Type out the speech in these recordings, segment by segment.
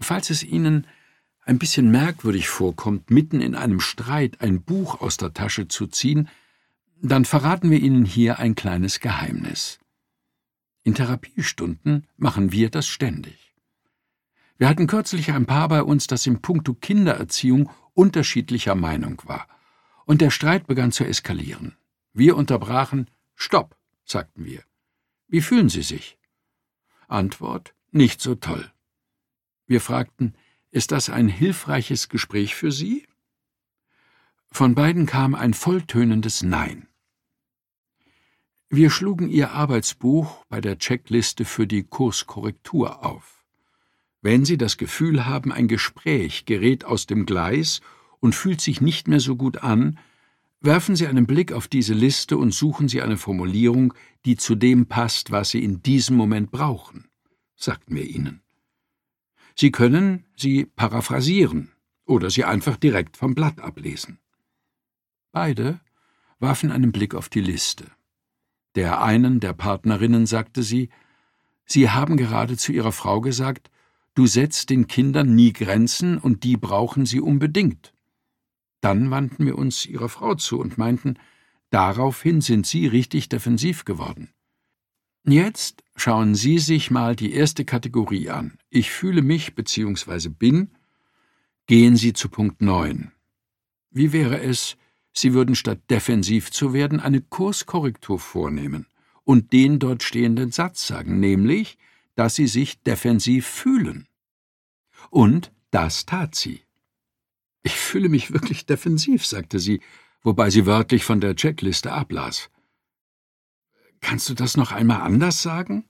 Falls es Ihnen ein bisschen merkwürdig vorkommt, mitten in einem Streit ein Buch aus der Tasche zu ziehen, dann verraten wir Ihnen hier ein kleines Geheimnis. In Therapiestunden machen wir das ständig. Wir hatten kürzlich ein Paar bei uns, das in puncto Kindererziehung unterschiedlicher Meinung war. Und der Streit begann zu eskalieren. Wir unterbrachen. »Stopp«, sagten wir. »Wie fühlen Sie sich?« Antwort: »Nicht so toll.« Wir fragten: »Ist das ein hilfreiches Gespräch für Sie?« Von beiden kam ein volltönendes Nein. Wir schlugen ihr Arbeitsbuch bei der Checkliste für die Kurskorrektur auf. Wenn Sie das Gefühl haben, ein Gespräch gerät aus dem Gleis und fühlt sich nicht mehr so gut an, werfen Sie einen Blick auf diese Liste und suchen Sie eine Formulierung, die zu dem passt, was Sie in diesem Moment brauchen, sagten wir ihnen. Sie können sie paraphrasieren oder sie einfach direkt vom Blatt ablesen. Beide warfen einen Blick auf die Liste. Der einen der Partnerinnen sagte sie: »Sie haben gerade zu Ihrer Frau gesagt, du setzt den Kindern nie Grenzen und die brauchen sie unbedingt.« Dann wandten wir uns ihrer Frau zu und meinten, daraufhin sind Sie richtig defensiv geworden. Jetzt schauen Sie sich mal die erste Kategorie an. Ich fühle mich bzw. bin. Gehen Sie zu Punkt 9. Wie wäre es, Sie würden statt defensiv zu werden eine Kurskorrektur vornehmen und den dort stehenden Satz sagen, nämlich, dass Sie sich defensiv fühlen. Und das tat sie. »Ich fühle mich wirklich defensiv«, sagte sie, wobei sie wörtlich von der Checkliste ablas. »Kannst du das noch einmal anders sagen?«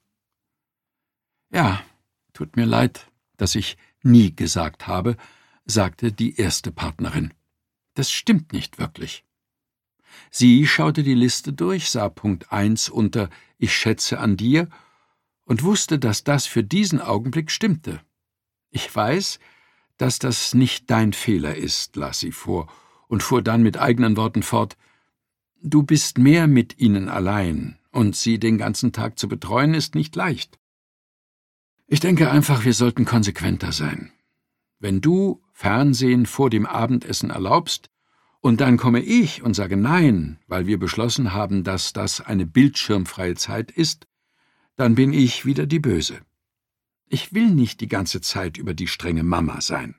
»Ja, tut mir leid, dass ich nie gesagt habe«, sagte die erste Partnerin. »Das stimmt nicht wirklich.« Sie schaute die Liste durch, sah Punkt 1 unter »Ich schätze an dir« und wusste, dass das für diesen Augenblick stimmte. »Ich weiß, dass das nicht dein Fehler ist«, las sie vor und fuhr dann mit eigenen Worten fort, »Du bist mehr mit ihnen allein, und sie den ganzen Tag zu betreuen, ist nicht leicht. Ich denke einfach, wir sollten konsequenter sein. Wenn du Fernsehen vor dem Abendessen erlaubst, und dann komme ich und sage Nein, weil wir beschlossen haben, dass das eine bildschirmfreie Zeit ist, dann bin ich wieder die Böse. Ich will nicht die ganze Zeit über die strenge Mama sein.«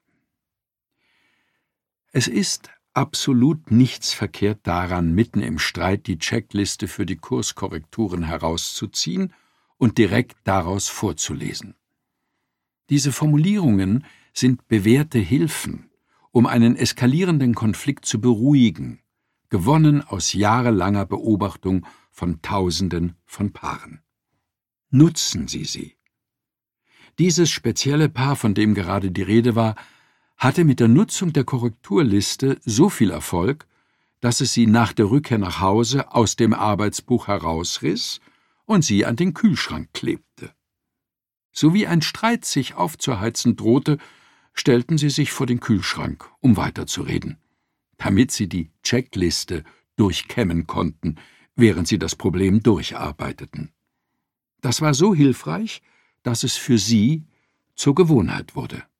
Es ist absolut nichts verkehrt daran, mitten im Streit die Checkliste für die Kurskorrekturen herauszuziehen und direkt daraus vorzulesen. Diese Formulierungen sind bewährte Hilfen, um einen eskalierenden Konflikt zu beruhigen, gewonnen aus jahrelanger Beobachtung von Tausenden von Paaren. Nutzen Sie sie. Dieses spezielle Paar, von dem gerade die Rede war, hatte mit der Nutzung der Korrekturliste so viel Erfolg, dass es sie nach der Rückkehr nach Hause aus dem Arbeitsbuch herausriss und sie an den Kühlschrank klebte. So wie ein Streit sich aufzuheizen drohte, stellten sie sich vor den Kühlschrank, um weiterzureden, damit sie die Checkliste durchkämmen konnten, während sie das Problem durcharbeiteten. Das war so hilfreich, dass es für sie zur Gewohnheit wurde.